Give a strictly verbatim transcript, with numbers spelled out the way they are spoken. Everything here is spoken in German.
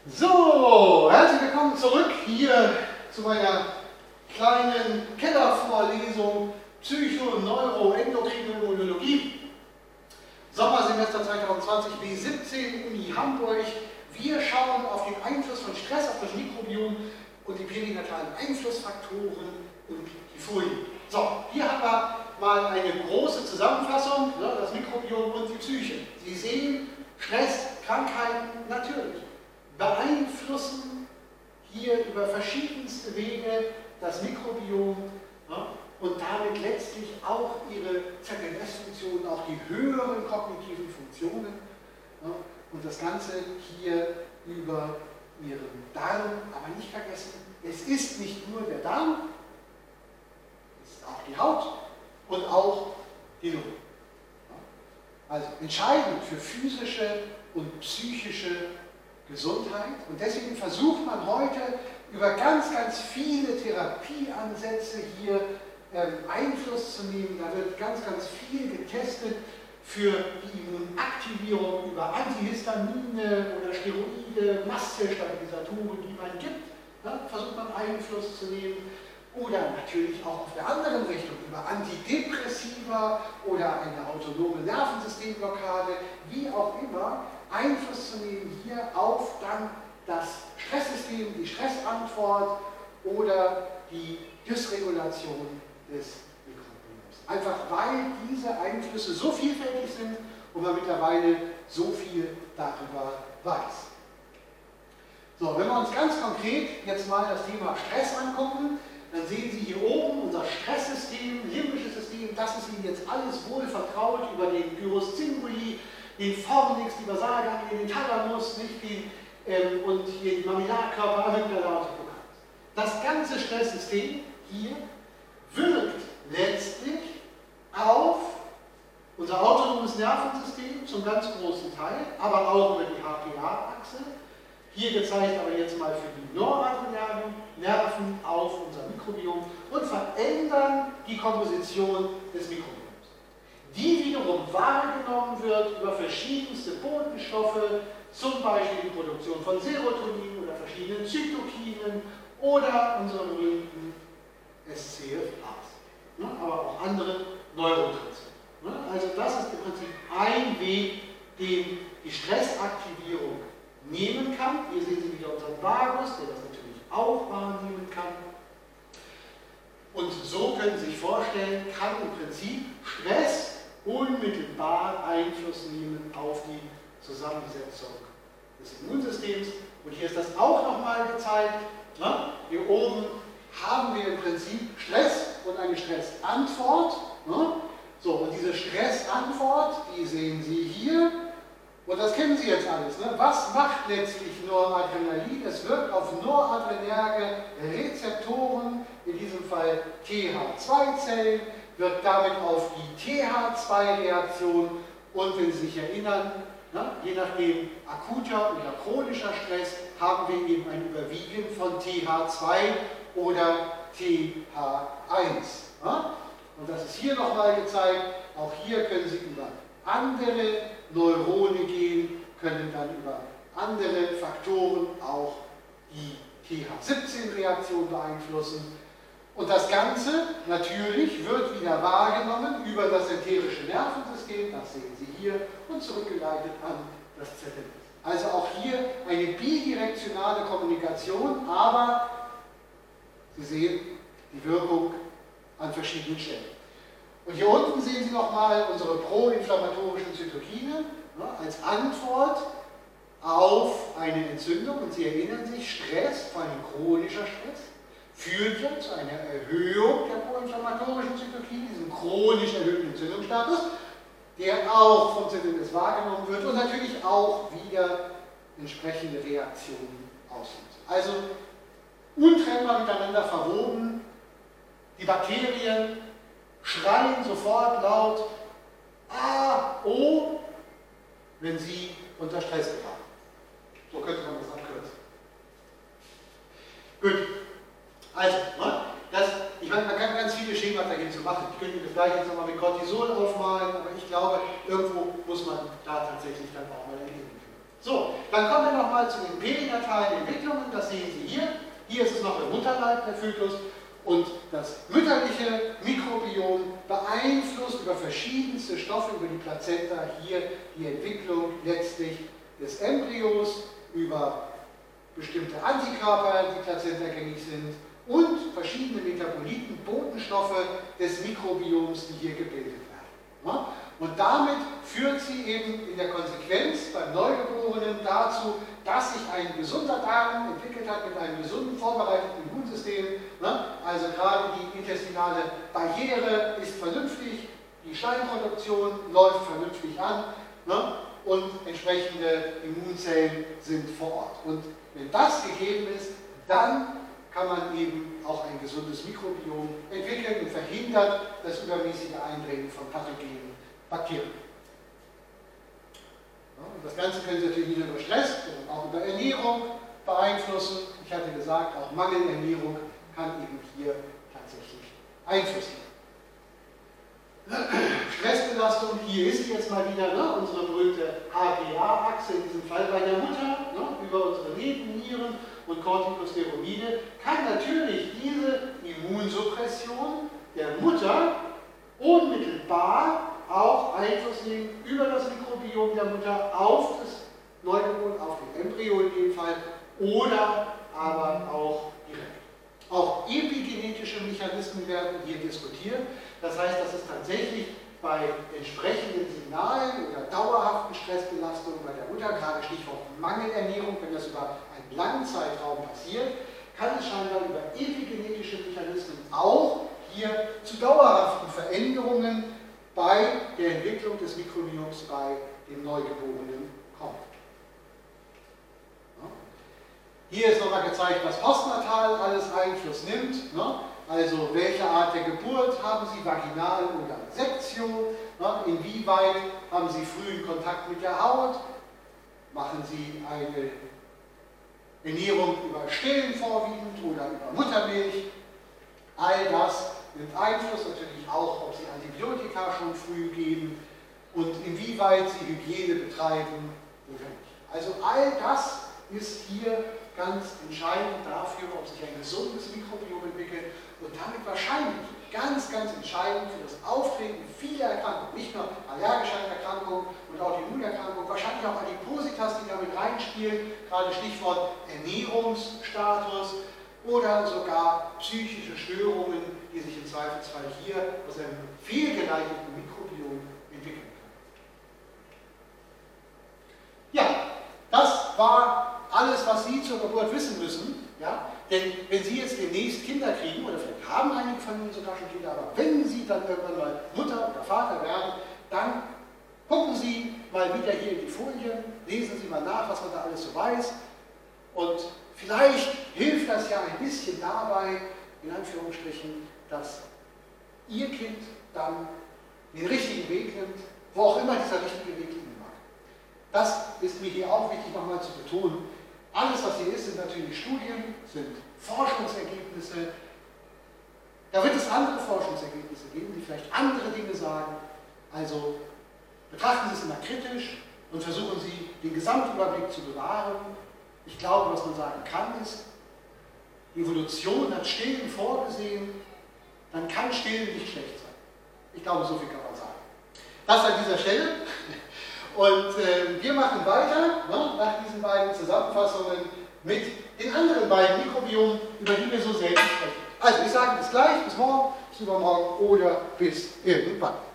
So, herzlich willkommen zurück hier zu meiner kleinen Kellervorlesung Psycho-, Neuro-, Endokrine Immunologie. Sommersemester zweitausendzwanzig B siebzehn, Uni Hamburg. Wir schauen auf den Einfluss von Stress auf das Mikrobiom und die perinatalen Einflussfaktoren und die Folien. So, hier haben wir mal eine große Zusammenfassung, ja, das Mikrobiom und die Psyche. Sie sehen, Stress, Krankheiten, natürlich, beeinflussen hier über verschiedenste Wege das Mikrobiom, ja, und damit letztlich auch ihre Z N S-Funktionen, auch die höheren kognitiven Funktionen, ja, und das Ganze hier über ihren Darm, aber nicht vergessen, es ist nicht nur der Darm, es ist auch die Haut und auch die Lunge. Ja. Also entscheidend für physische und psychische Gesundheit, und deswegen versucht man heute über ganz, ganz viele Therapieansätze hier ähm, Einfluss zu nehmen. Da wird ganz, ganz viel getestet für die Immunaktivierung über Antihistamine oder Steroide, Mastzellstabilisatoren, die man gibt. Ja, versucht man Einfluss zu nehmen. Oder natürlich auch auf der anderen Richtung über Antidepressiva oder eine autonome Nervensystemblockade, wie auch immer, Einfluss zu nehmen hier auf dann das Stresssystem, die Stressantwort oder die Dysregulation des Mikrobioms. Einfach weil diese Einflüsse so vielfältig sind und man mittlerweile so viel darüber weiß. So, wenn wir uns ganz konkret jetzt mal das Thema Stress angucken, dann sehen Sie hier oben unser Stresssystem, limbisches System, das ist Ihnen jetzt alles wohl vertraut über den Gyrus Cinguli, den Fornix, die Basalganglien, den Thalamus, nicht den, ähm, und hier die Mamillarkörper, Amygdala und Hippocampus. Das ganze Stresssystem hier wirkt letztlich auf unser autonomes Nervensystem zum ganz großen Teil, aber auch über die H P A-Achse. Hier gezeigt aber jetzt mal für die noradrenergen Nerven auf unser Mikrobiom und verändern die Komposition des Mikrobioms, die wiederum wahrgenommen wird über verschiedenste Botenstoffe, zum Beispiel die Produktion von Serotonin oder verschiedenen Zytokinen oder unsere berühmten S C F As, ne, aber auch andere Neurotransmitter. Ne? Also das ist im Prinzip ein Weg, den die Stressaktivierung nehmen kann. Hier sehen Sie wieder unseren Vagus, der das natürlich auch wahrnehmen kann. Und so können Sie sich vorstellen, kann im Prinzip Stress unmittelbar Einfluss nehmen auf die Zusammensetzung des Immunsystems. Und hier ist das auch nochmal gezeigt. Ne? Hier oben haben wir im Prinzip Stress und eine Stressantwort. Ne? So, und diese Stressantwort, die sehen Sie hier. Und das kennen Sie jetzt alles. Ne? Was macht letztlich Noradrenalin? Es wirkt auf noradrenerge Rezeptoren, in diesem Fall T H zwei Zellen, wirkt damit auf die T H zwei Reaktion und wenn Sie sich erinnern, ne, je nachdem akuter oder chronischer Stress haben wir eben ein Überwiegen von T H zwei oder T H eins. Ne? Und das ist hier nochmal gezeigt. Auch hier können Sie über andere Neurone gehen, können dann über andere Faktoren auch die T H siebzehn Reaktion beeinflussen. Und das Ganze natürlich wird wieder wahrgenommen über das enterische Nervensystem, das sehen Sie hier, und zurückgeleitet an das Z N S. Also auch hier eine bidirektionale Kommunikation, aber Sie sehen die Wirkung an verschiedenen Stellen. Und hier unten sehen Sie nochmal unsere proinflammatorischen Zytokine, ne, als Antwort auf eine Entzündung. Und Sie erinnern sich, Stress, vor allem chronischer Stress, führt ja zu einer Erhöhung der proinflammatorischen Zytokine, diesem chronisch erhöhten Entzündungsstatus, der auch vom Z N S wahrgenommen wird und natürlich auch wieder entsprechende Reaktionen auslöst. Also untrennbar miteinander verwoben, die Bakterien schreien sofort laut A, O, wenn sie unter Stress geraten. So könnte man das abkürzen. Gut. Also, ne, das, ich meine, man kann ganz viele Schemata dahin zu machen. Ich könnte das gleich jetzt nochmal mit Cortisol aufmalen, aber ich glaube, irgendwo muss man da tatsächlich dann auch mal eine Linie führen. So, dann kommen wir nochmal nochmal zu den perinatalen Entwicklungen, das sehen Sie hier. Hier ist es noch der Mutterleib, der Fötus. Und das mütterliche Mikrobiom beeinflusst über verschiedenste Stoffe, über die Plazenta hier die Entwicklung letztlich des Embryos, über bestimmte Antikörper, die plazentagängig sind, und verschiedene Metaboliten, Botenstoffe des Mikrobioms, die hier gebildet werden. Und damit führt sie eben in der Konsequenz beim Neugeborenen dazu, dass sich ein gesunder Darm entwickelt hat mit einem gesunden, vorbereiteten Immunsystem. Also gerade die intestinale Barriere ist vernünftig, die Schleimproduktion läuft vernünftig an und entsprechende Immunzellen sind vor Ort. Und wenn das gegeben ist, dann kann man eben auch ein gesundes Mikrobiom entwickeln und verhindert das übermäßige Eindringen von pathogenen Bakterien. Ja, und das Ganze können Sie natürlich nicht nur über Stress, sondern auch über Ernährung beeinflussen. Ich hatte gesagt, auch Mangelernährung kann eben hier tatsächlich Einfluss nehmen. Stressbelastung, hier ist sie jetzt mal wieder, ne, unsere berühmte H P A-Achse, in diesem Fall bei der Mutter, ne, über unsere Nebennieren und Corticosteroide, kann natürlich diese Immunsuppression der Mutter unmittelbar auch Einfluss nehmen über das Mikrobiom der Mutter auf das Neugeborene, auf den Embryo in dem Fall, oder aber auch direkt. Auch epigenetische Mechanismen werden hier diskutiert. Das heißt, dass es tatsächlich bei entsprechenden Signalen oder dauerhaften Stressbelastungen bei der Mutter, gerade Stichwort Mangelernährung, wenn das über einen langen Zeitraum passiert, kann es scheinbar über epigenetische Mechanismen auch hier zu dauerhaften Veränderungen bei der Entwicklung des Mikrobioms bei dem Neugeborenen kommen. Ja. Hier ist nochmal gezeigt, was postnatal alles Einfluss nimmt. Ne? Also welche Art der Geburt haben Sie, vaginal oder Sektio? Ne? Inwieweit haben Sie frühen Kontakt mit der Haut? Machen Sie eine Ernährung über Stillen vorwiegend oder über Muttermilch? All das nimmt Einfluss, natürlich auch, ob Sie Antibiotika schon früh geben und inwieweit Sie Hygiene betreiben oder nicht. Also all das ist hier ganz entscheidend dafür, ob sich ein gesundes Mikrobiom entwickelt und damit wahrscheinlich ganz, ganz entscheidend für das Auftreten vieler Erkrankungen, nicht nur allergische Erkrankungen und Autoimmunerkrankungen, wahrscheinlich auch Adipositas, die damit reinspielen, gerade Stichwort Ernährungsstatus oder sogar psychische Störungen, die sich im Zweifelsfall hier aus einem fehlgeleiteten Mikrobiom entwickeln können. Ja, das war alles, was Sie zur Geburt wissen müssen. Ja? Denn wenn Sie jetzt demnächst Kinder kriegen, oder vielleicht haben einige von Ihnen sogar schon Kinder, aber wenn Sie dann irgendwann mal Mutter oder Vater werden, dann gucken Sie mal wieder hier in die Folien, lesen Sie mal nach, was man da alles so weiß. Und vielleicht hilft das ja ein bisschen dabei, in Anführungsstrichen, dass Ihr Kind dann den richtigen Weg nimmt, wo auch immer dieser richtige Weg liegen mag. Das ist mir hier auch wichtig nochmal zu betonen. Alles, was hier ist, sind natürlich Studien, sind Forschungsergebnisse. Da wird es andere Forschungsergebnisse geben, die vielleicht andere Dinge sagen. Also betrachten Sie es immer kritisch und versuchen Sie, den Gesamtüberblick zu bewahren. Ich glaube, was man sagen kann, ist, die Evolution hat Stillen vorgesehen, dann kann Stillen nicht schlecht sein. Ich glaube, so viel kann man sagen. Das an dieser Stelle. Und äh, wir machen weiter, ne, nach diesen beiden Zusammenfassungen mit den anderen beiden Mikrobiomen, über die wir so selten sprechen. Also ich sage bis gleich, bis morgen, bis übermorgen oder bis irgendwann.